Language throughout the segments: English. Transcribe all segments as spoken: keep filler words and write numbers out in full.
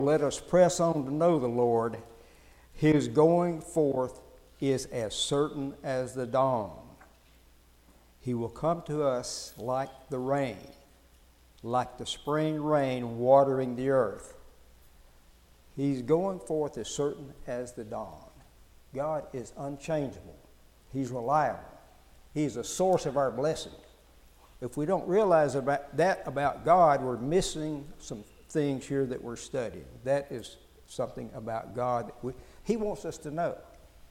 let us press on to know the Lord. His going forth is as certain as the dawn. He will come to us like the rain, like the spring rain watering the earth. He's going forth as certain as the dawn. God is unchangeable. He's reliable. He's the source of our blessing. If we don't realize about that about God, we're missing some things here that we're studying. That is something about God that we, He wants us to know.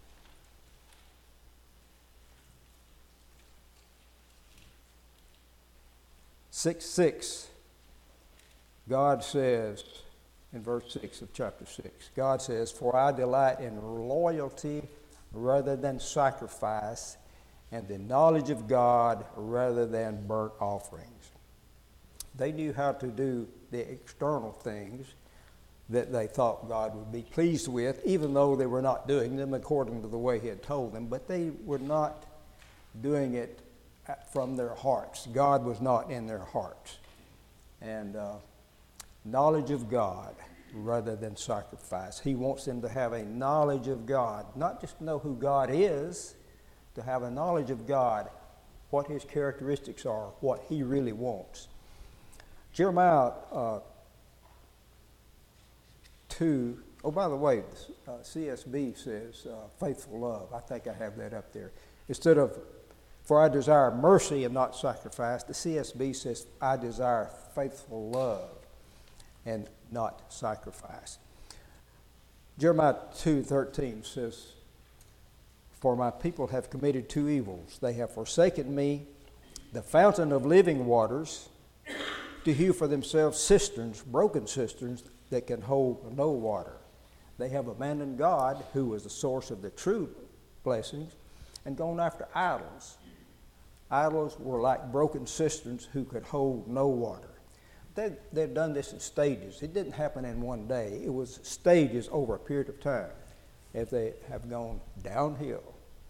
six six, God says, in verse six of chapter six, God says, "For I delight in loyalty rather than sacrifice, and the knowledge of God rather than burnt offerings." They knew how to do the external things that they thought God would be pleased with, even though they were not doing them according to the way He had told them, but they were not doing it from their hearts. God was not in their hearts. And uh, knowledge of God rather than sacrifice. He wants them to have a knowledge of God, not just know who God is, to have a knowledge of God, what His characteristics are, what He really wants. Jeremiah uh, two, oh, by the way, uh, C S B says uh, faithful love. I think I have that up there. Instead of, "For I desire mercy and not sacrifice," the C S B says, "I desire faithful love and not sacrifice." Jeremiah two thirteen says, "For my people have committed two evils. They have forsaken me, the fountain of living waters, to hew for themselves cisterns, broken cisterns, that can hold no water." They have abandoned God, who was the source of the true blessings, and gone after idols. Idols were like broken cisterns who could hold no water. They, they've done this in stages. It didn't happen in one day. It was stages over a period of time as they have gone downhill.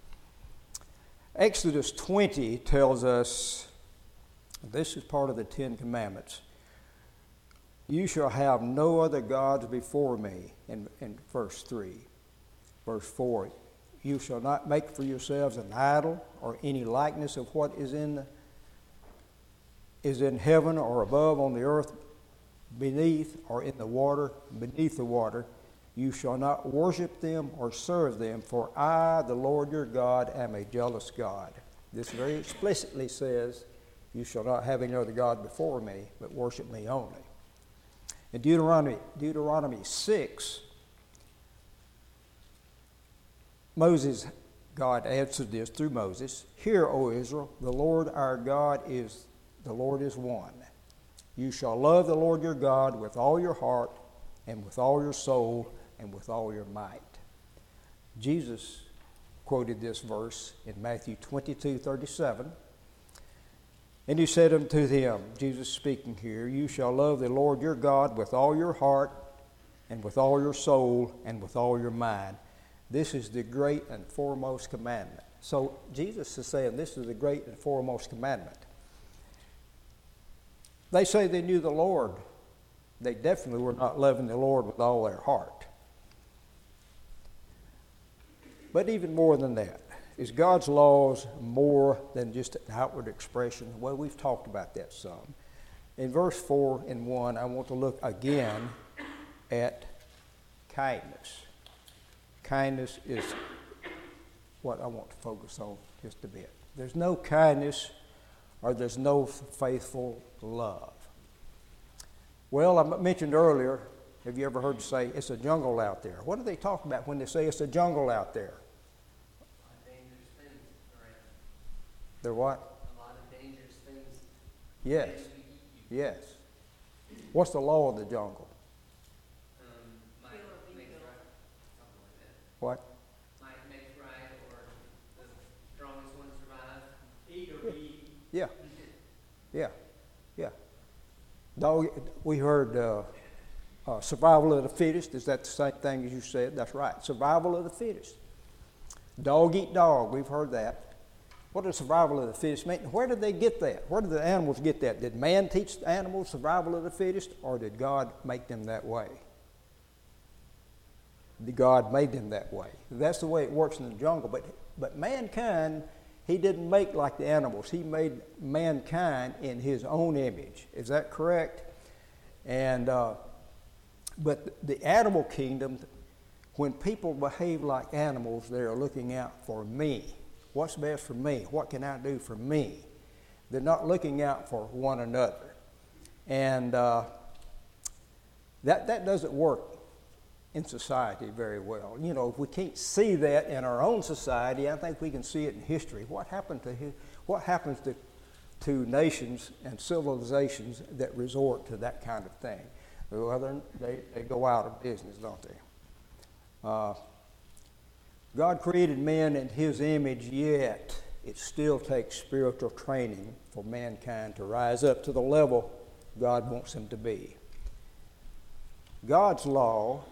Exodus twenty tells us, this is part of the Ten Commandments, "You shall have no other gods before me," in, in verse three. Verse four, "You shall not make for yourselves an idol or any likeness of what is in is in heaven or above on the earth beneath or in the water beneath the water. You shall not worship them or serve them, for I, the Lord your God, am a jealous God." This very explicitly says, you shall not have any other God before me, but worship me only. In Deuteronomy, Deuteronomy six, Moses, God answered this through Moses, "Hear, O Israel, the Lord our God is, the Lord is one. You shall love the Lord your God with all your heart and with all your soul and with all your might." Jesus quoted this verse in Matthew twenty-two thirty-seven. "And he said unto them," Jesus speaking here, "You shall love the Lord your God with all your heart and with all your soul and with all your mind. This is the great and foremost commandment." So Jesus is saying this is the great and foremost commandment. They say they knew the Lord. They definitely were not loving the Lord with all their heart. But even more than that, is God's laws more than just an outward expression? Well, we've talked about that some. In verse four and one, I want to look again at kindness. Kindness is what I want to focus on just a bit. There's no kindness or there's no faithful love. Well, I mentioned earlier, have you ever heard to say, it's a jungle out there? What do they talk about when they say it's a jungle out there? They're what? A lot of dangerous things. Yes. Yes. What's the law of the jungle? Um, might makes right. Something like that. What? Might makes right, or the strongest one survive. Eat or be. Yeah. Yeah. Yeah. Dog, we heard uh, uh, survival of the fittest. Is that the same thing as you said? That's right. Survival of the fittest. Dog eat dog. We've heard that. What does survival of the fittest mean? Where did they get that? Where did the animals get that? Did man teach the animals survival of the fittest, or did God make them that way? The God made them that way. That's the way it works in the jungle. But but mankind, he didn't make like the animals. He made mankind in his own image. Is that correct? And uh, but the animal kingdom, when people behave like animals, they are looking out for me. What's best for me? What can I do for me? They're not looking out for one another. And uh, that that doesn't work in society very well. You know, if we can't see that in our own society, I think we can see it in history. What happened to hi- what happens to to nations and civilizations that resort to that kind of thing? Well, they, they go out of business, don't they? Uh, God created man in his image, yet it still takes spiritual training for mankind to rise up to the level God wants them to be. God's law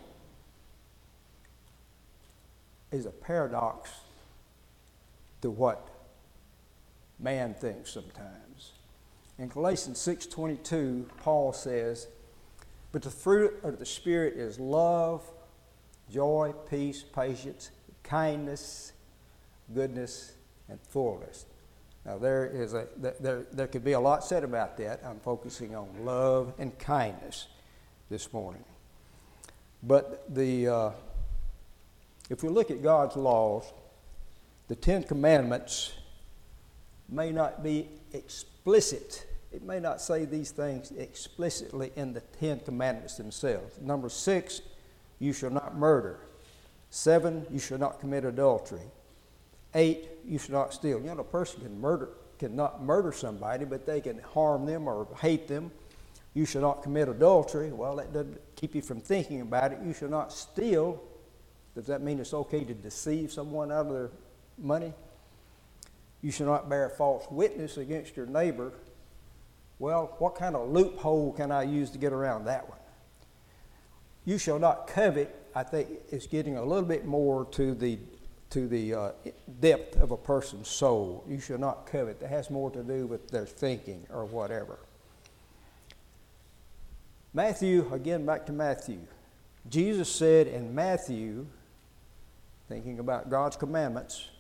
is a paradox to what man thinks sometimes. In Galatians six twenty-two, Paul says, "But the fruit of the Spirit is love, joy, peace, patience, kindness, goodness, and fullness." Now there is a there there could be a lot said about that. I'm focusing on love and kindness this morning. But the uh, if we look at God's laws, the Ten Commandments may not be explicit. It may not say these things explicitly in the Ten Commandments themselves. Number six, you shall not murder. Seven, you shall not commit adultery. Eight, you shall not steal. You know, a person can murder, cannot murder somebody, but they can harm them or hate them. You shall not commit adultery. Well, that doesn't keep you from thinking about it. You shall not steal. Does that mean it's okay to deceive someone out of their money? You shall not bear false witness against your neighbor. Well, what kind of loophole can I use to get around that one? You shall not covet. I think it's getting a little bit more to the to the uh, depth of a person's soul. You shall not covet. That has more to do with their thinking or whatever. Matthew, again back to Matthew. Jesus said in Matthew, thinking about God's commandments,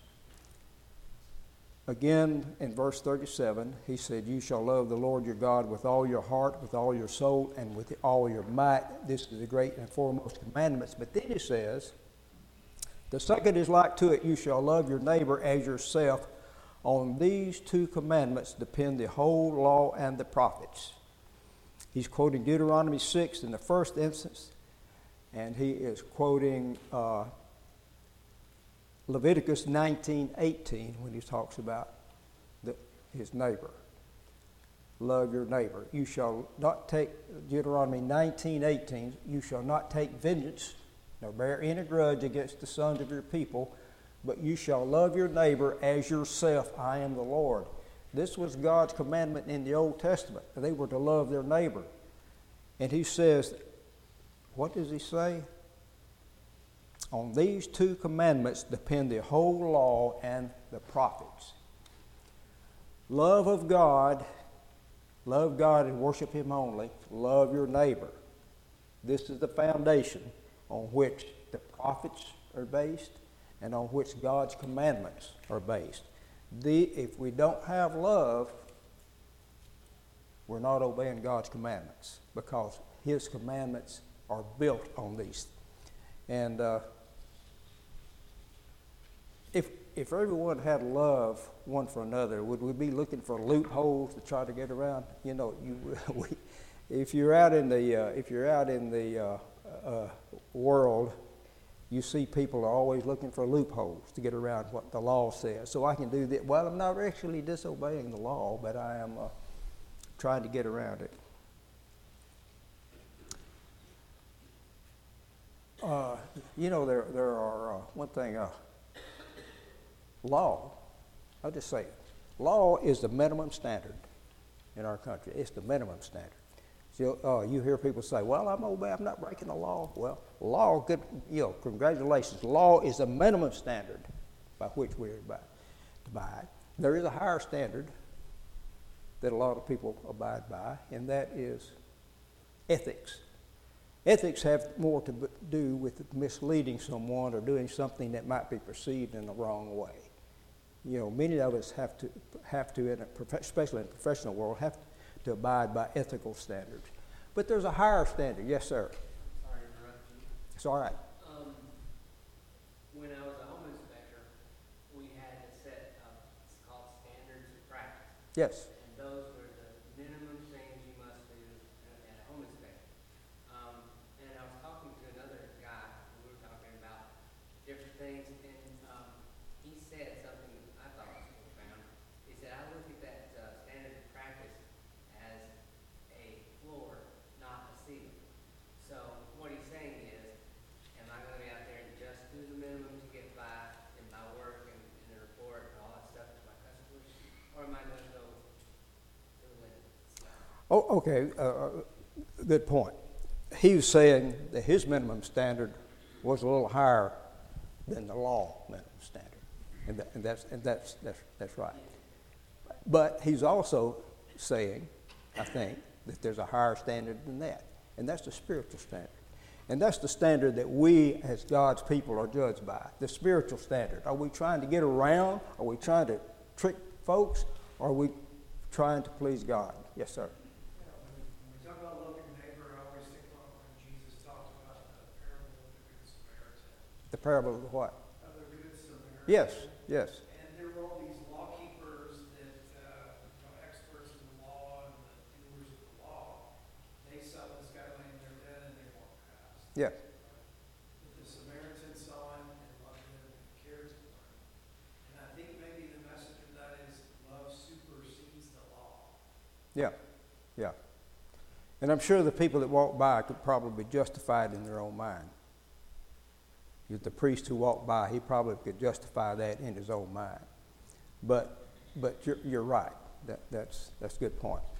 again in verse thirty-seven, he said, "You shall love the Lord your God with all your heart, with all your soul, and with all your might. This is the great and foremost commandments." But then he says, "The second is like to it, you shall love your neighbor as yourself. On these two commandments depend the whole law and the prophets." He's quoting Deuteronomy six in the first instance, and he is quoting uh, Leviticus nineteen eighteen when he talks about the, his neighbor. Love your neighbor. You shall not take, Deuteronomy nineteen eighteen, you shall not take vengeance, nor bear any grudge against the sons of your people, but you shall love your neighbor as yourself. I am the Lord. This was God's commandment in the Old Testament. They were to love their neighbor. And he says, what does he say? On these two commandments depend the whole law and the prophets. Love of God, love God and worship him only. Love your neighbor. This is the foundation on which the prophets are based and on which God's commandments are based. The, if we don't have love, we're not obeying God's commandments, because his commandments are built on these. And uh, if if everyone had love one for another, would we be looking for loopholes to try to get around? You know, you we, if you're out in the uh, if you're out in the uh, uh, world, you see people are always looking for loopholes to get around what the law says. So I can do that. Well, I'm not actually disobeying the law, but I am uh, trying to get around it. Uh, you know, there there are uh, one thing. Uh, law, I'll just say it. Law is the minimum standard in our country. It's the minimum standard. So, uh, you hear people say, "Well, I'm obeying. I'm not breaking the law." Well, law, good. You know, congratulations. Law is the minimum standard by which we are to abide. There is a higher standard that a lot of people abide by, and that is ethics. Ethics have more to b- do with misleading someone or doing something that might be perceived in the wrong way. You know, many of us have to, have to, in a prof- especially in the professional world, have to abide by ethical standards. But there's a higher standard. Yes, sir. Sorry to interrupt you. It's all right. Um, when I was a home inspector, we had a set of, it's called standards of practice. Yes. And those were the minimum things you must do at at a home inspection. Um, and I was talking to another guy, and we were talking about different things, and, um, he said something that I thought was profound. He said, I look at that, uh, standard of practice as a floor, not a ceiling. So what he's saying is, am I gonna be out there and just do the minimum to get by in my work and, and the report and all that stuff to my customers? Or am I gonna go to the limit? Oh, okay. Uh, good point. He was saying that his minimum standard was a little higher than the law minimum standard, and, that, and that's and that's that's that's right. But he's also saying, I think, that there's a higher standard than that, and that's the spiritual standard, and that's the standard that we as God's people are judged by. The spiritual standard. Are we trying to get around? Are we trying to trick folks? Or are we trying to please God? Yes, sir. Yeah, when, when we talk about loving your neighbor, I always think about when Jesus talked about the parable of the Good Samaritan. The parable of what? Of the Good Samaritan. Yes, yes. And there were all these law keepers that, uh, you know, experts in the law and the doers of the law. They saw this guy laying there dead and they walked past. Yeah. But the Samaritan saw him and loved him and cared for him. And I think maybe the message of that is love supersedes the law. Yeah, yeah. And I'm sure the people that walked by could probably justify it in their own mind. The priest who walked by, he probably could justify that in his own mind. But but you're, you're right. That, that's, that's a good point.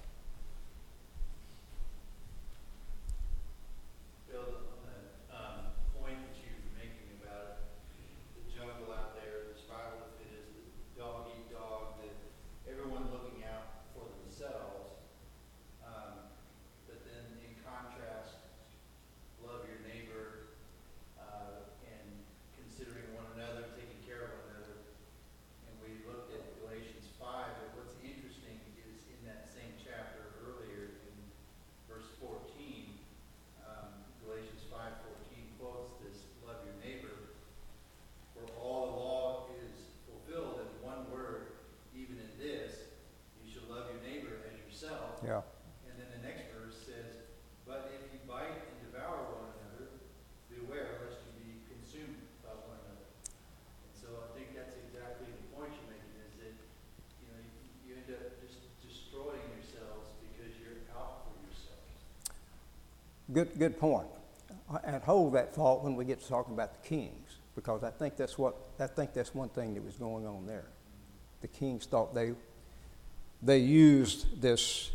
Build on that um, point that you were making about the jungle out there, the survival of the fittest, the dog eat dog, that everyone looking out for themselves. Um, but then in contrast, love your neighbor uh, and considering one another, taking care of one another. And we looked at Galatians five, but what's interesting is in that same chapter earlier in verse fourteen, um, Galatians five fourteen quotes this, love your neighbor, for all the law is fulfilled in one word, even in this, you shall love your neighbor as yourself. Yeah. And then the next verse says, but if you bite and devour one another, beware lest you be consumed by one another. And so I think that's exactly the point you're making, is that, you know, you, you end up just destroying yourselves because you're out for yourselves. Good, good point. And hold that thought when we get to talking about the kings, because I think that's what I think that's one thing that was going on there. The kings thought they they used this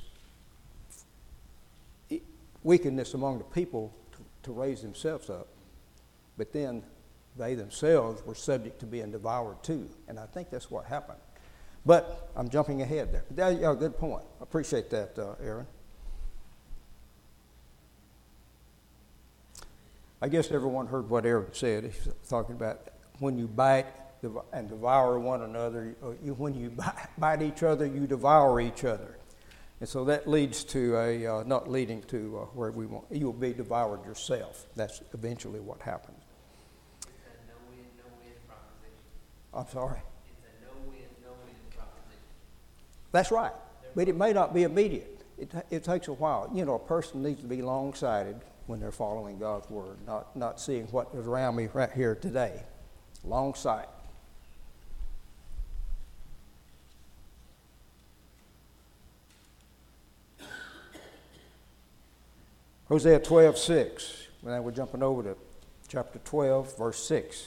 wickedness among the people to, to raise themselves up, but then they themselves were subject to being devoured too. And I think that's what happened. But I'm jumping ahead there. That, yeah, good point. I appreciate that, uh, Aaron. I guess everyone heard what Aaron said. He's talking about when you bite and devour one another, you, when you bite each other, you devour each other. And so that leads to a, uh, not leading to uh, where we want, you will be devoured yourself. That's eventually what happens. It's a no-win, no-win proposition. I'm sorry? It's a no-win, no-win proposition. That's right. But it may not be immediate. It, it takes a while. You know, a person needs to be long-sighted when they're following God's word, not, not seeing what is around me right here today. Long sight. Hosea twelve six. Now we're jumping over to chapter twelve, verse six.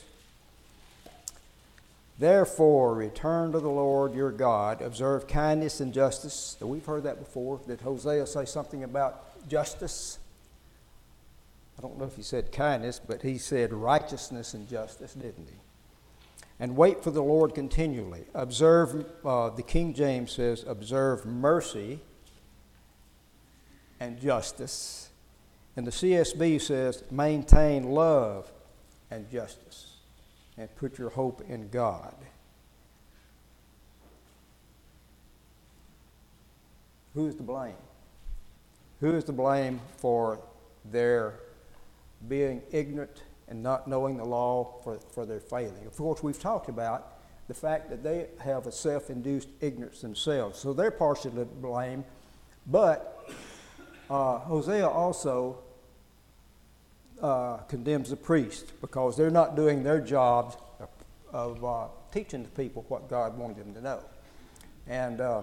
Therefore, return to the Lord your God, observe kindness and justice. So we've heard that before. Did Hosea say something about justice? I don't know if he said kindness, but he said righteousness and justice, didn't he? And wait for the Lord continually. Observe, uh, the King James says, observe mercy and justice And the C S B says, maintain love and justice and put your hope in God. Who is to blame? Who is to blame for their being ignorant and not knowing the law, for, for their failing? Of course, we've talked about the fact that they have a self-induced ignorance themselves. So they're partially to blame. But uh, Hosea also uh, condemns the priest because they're not doing their jobs of uh, teaching the people what God wanted them to know. And uh,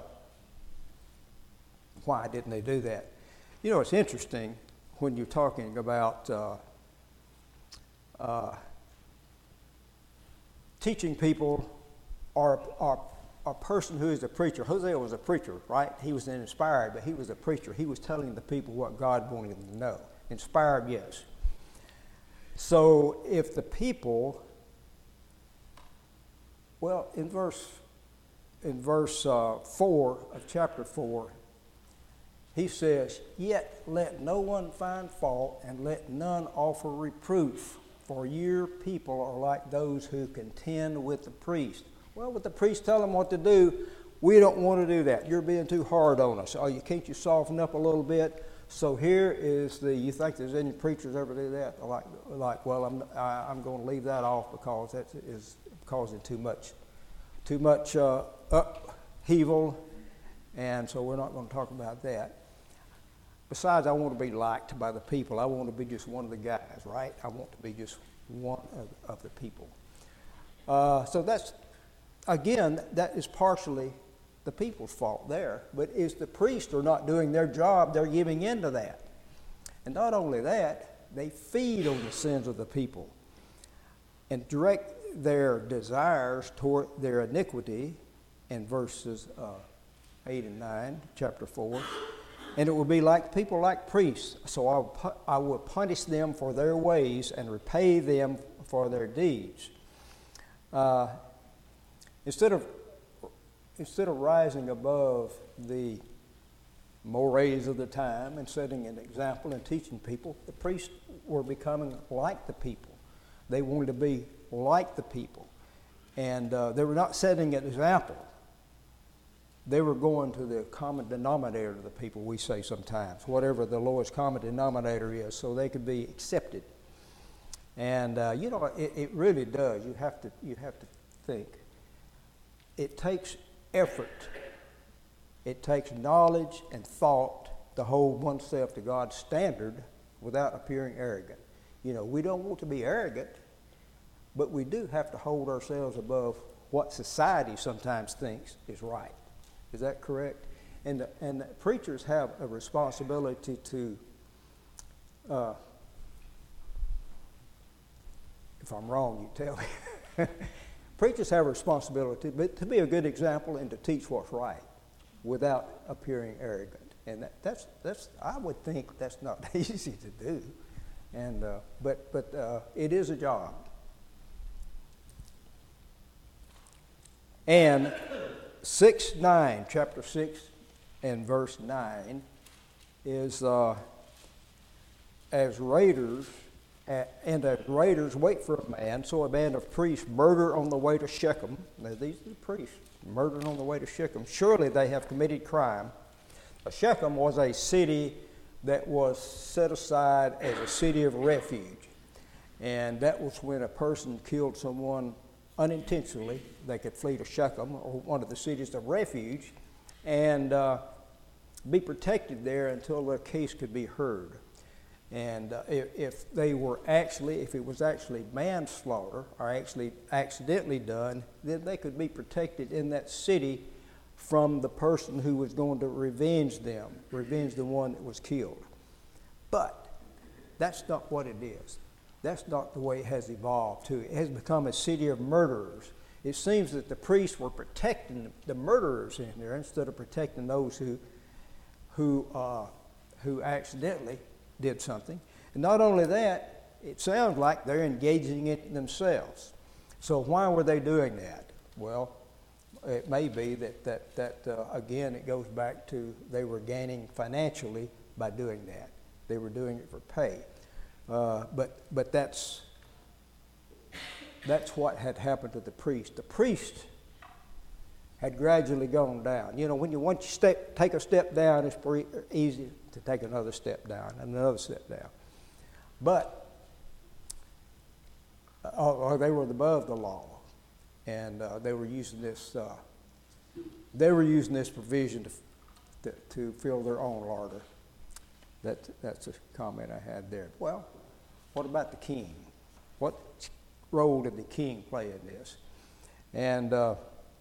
why didn't they do that? You know, it's interesting when you're talking about uh, uh, teaching people or, or a person who is a preacher. Hosea was a preacher, right? He was inspired, but he was a preacher. He was telling the people what God wanted them to know. Inspired, yes. So if the people, well, in verse in verse uh, four of chapter four, he says, "Yet let no one find fault, and let none offer reproof, for your people are like those who contend with the priest." Well, with the priest tell them what to do, we don't want to do that. You're being too hard on us. Oh, you can't you soften up a little bit? So here is the. You think there's any preachers ever do that? Like, like, well, I'm I, I'm going to leave that off because that is causing too much, too much uh, upheaval, and so we're not going to talk about that. Besides, I want to be liked by the people. I want to be just one of the guys, right? I want to be just one of, of the people. Uh, so that's, again, that is partially the people's fault there. But is the priests are not doing their job, they're giving in to that. And not only that, they feed on the sins of the people and direct their desires toward their iniquity in verses uh, eight and nine, chapter four. And it will be like people like priests. So I will, pu- I will punish them for their ways and repay them for their deeds. Uh, instead of instead of rising above the mores of the time and setting an example and teaching people, the priests were becoming like the people. They wanted to be like the people, and uh, they were not setting an example. They were going to the common denominator of the people, we say sometimes, whatever the lowest common denominator is, so they could be accepted. And uh, you know, it, it really does. You have to you have to think. It takes effort. It takes knowledge and thought to hold oneself to God's standard without appearing arrogant. You know, we don't want to be arrogant, but we do have to hold ourselves above what society sometimes thinks is right. Is that correct? And the, and the preachers have a responsibility to, uh, if I'm wrong, you tell me. Preachers have a responsibility but to be a good example and to teach what's right without appearing arrogant. And that, that's, that's, I would think that's not easy to do. And, uh, but but uh, it is a job. And six nine, chapter six and verse nine is uh, as raiders uh, and as raiders wait for a man, so a band of priests murder on the way to Shechem. Now these are the priests murdered on the way to Shechem. Surely they have committed crime. Uh, Shechem was a city that was set aside as a city of refuge, and that was when a person killed someone unintentionally. They could flee to Shechem, or one of the cities of refuge, and uh, be protected there until their case could be heard. And uh, if, if they were actually, if it was actually manslaughter or actually accidentally done, then they could be protected in that city from the person who was going to revenge them, revenge the one that was killed. But that's not what it is. That's not the way it has evolved to. It has become a city of murderers. It seems that the priests were protecting the murderers in there instead of protecting those who, who, uh, who accidentally did something. And not only that, it sounds like they're engaging it themselves. So why were they doing that? Well, it may be that, that, that uh, again, it goes back to they were gaining financially by doing that. They were doing it for pay. Uh, but but that's that's what had happened to the priest. The priest had gradually gone down. You know, when you once you step, take a step down, it's pretty easy to take another step down and another step down. But uh, or they were above the law, and uh, they were using this. Uh, they were using this provision to to, to fill their own larder. That that's a comment I had there. Well, what about the king? What role did the king play in this? And uh,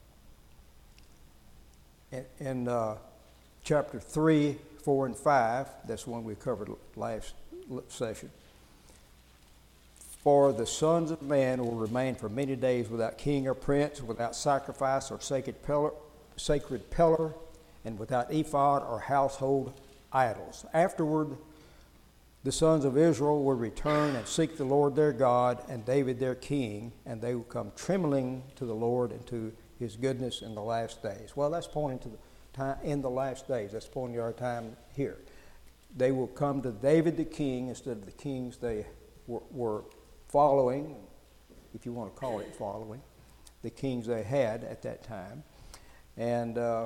in, in uh, chapter three, four, and five, that's one we covered last session. For the sons of man will remain for many days without king or prince, without sacrifice or sacred pillar, sacred pillar, and without ephod or household idols. Afterward, the sons of Israel will return and seek the Lord their God and David their king, and they will come trembling to the Lord and to his goodness in the last days. Well, that's pointing to the time in the last days. That's pointing to our time here. They will come to David the king instead of the kings they were, were following, if you want to call it following, the kings they had at that time. And uh,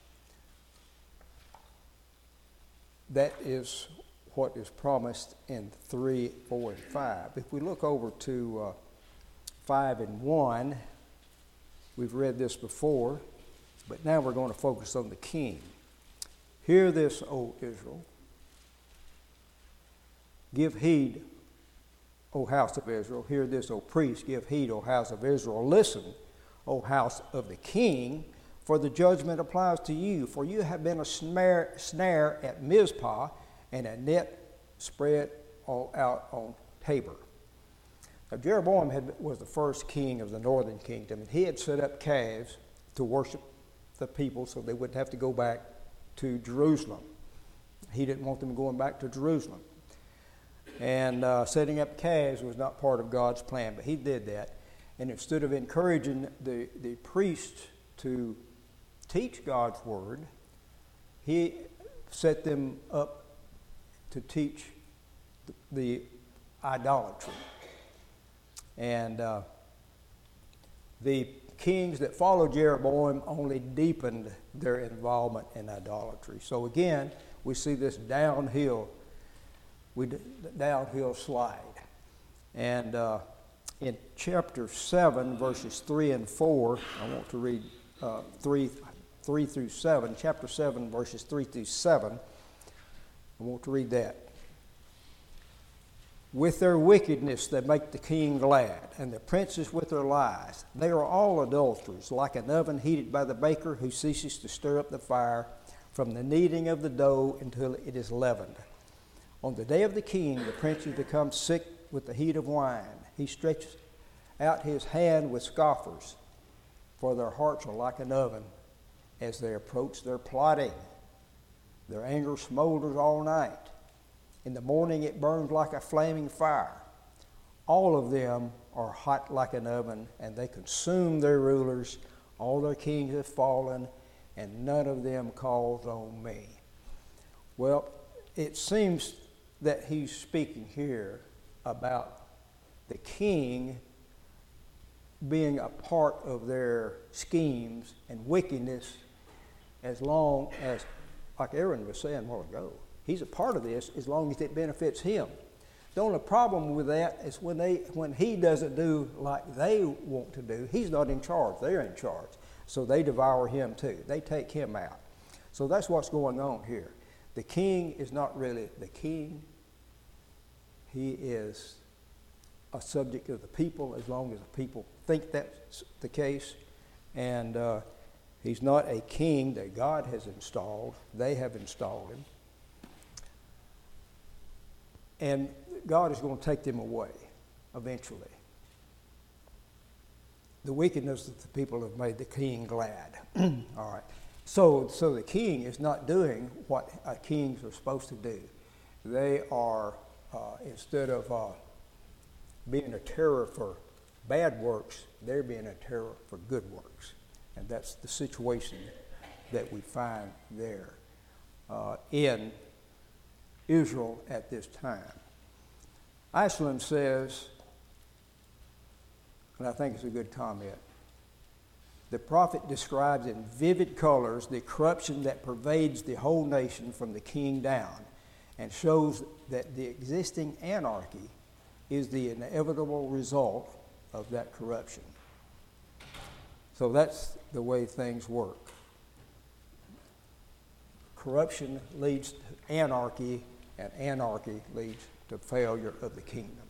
that is what is promised in three, four, and five. If we look over to uh, five and one, we've read this before, but now we're going to focus on the king. Hear this, O Israel. Give heed, O house of Israel. Hear this, O priest. Give heed, O house of Israel. Listen, O house of the king, for the judgment applies to you. For you have been a snare, snare at Mizpah, and a net spread all out on Tabor. Now, Jeroboam had, was the first king of the northern kingdom, and he had set up calves to worship the people so they wouldn't have to go back to Jerusalem. He didn't want them going back to Jerusalem. And uh, setting up calves was not part of God's plan, but he did that. And instead of encouraging the, the priests to teach God's word, he set them up to teach the, the idolatry. And uh, the kings that followed Jeroboam only deepened their involvement in idolatry. So again, we see this downhill, we d- downhill slide. And uh, in chapter seven, verses three and four, I want to read uh, three, three through seven. Chapter seven, verses three through seven. I want to read that. With their wickedness they make the king glad, and the princes with their lies. They are all adulterers, like an oven heated by the baker who ceases to stir up the fire from the kneading of the dough until it is leavened. On the day of the king, the princes become sick with the heat of wine. He stretches out his hand with scoffers, for their hearts are like an oven as they approach their plotting. Their anger smolders all night. In the morning it burns like a flaming fire. All of them are hot like an oven, and they consume their rulers. All their kings have fallen, and none of them calls on me. Well, it seems that he's speaking here about the king being a part of their schemes and wickedness, as long as, like Aaron was saying a while ago, he's a part of this as long as it benefits him. The only problem with that is when they when he doesn't do like they want to do, he's not in charge. They're in charge. So they devour him too. They take him out. So that's what's going on here. The king is not really the king. He is a subject of the people as long as the people think that's the case. And uh, he's not a king that God has installed. They have installed him. And God is going to take them away eventually. The wickedness of the people have made the king glad. All right. So, so the king is not doing what uh, kings are supposed to do. They are, uh, instead of uh, being a terror for bad works, they're being a terror for good works. And that's the situation that we find there. Uh, in Israel at this time. Iceland says, and I think it's a good comment, the prophet describes in vivid colors the corruption that pervades the whole nation from the king down, and shows that the existing anarchy is the inevitable result of that corruption. So that's the way things work. Corruption leads to anarchy, and anarchy leads to failure of the kingdom.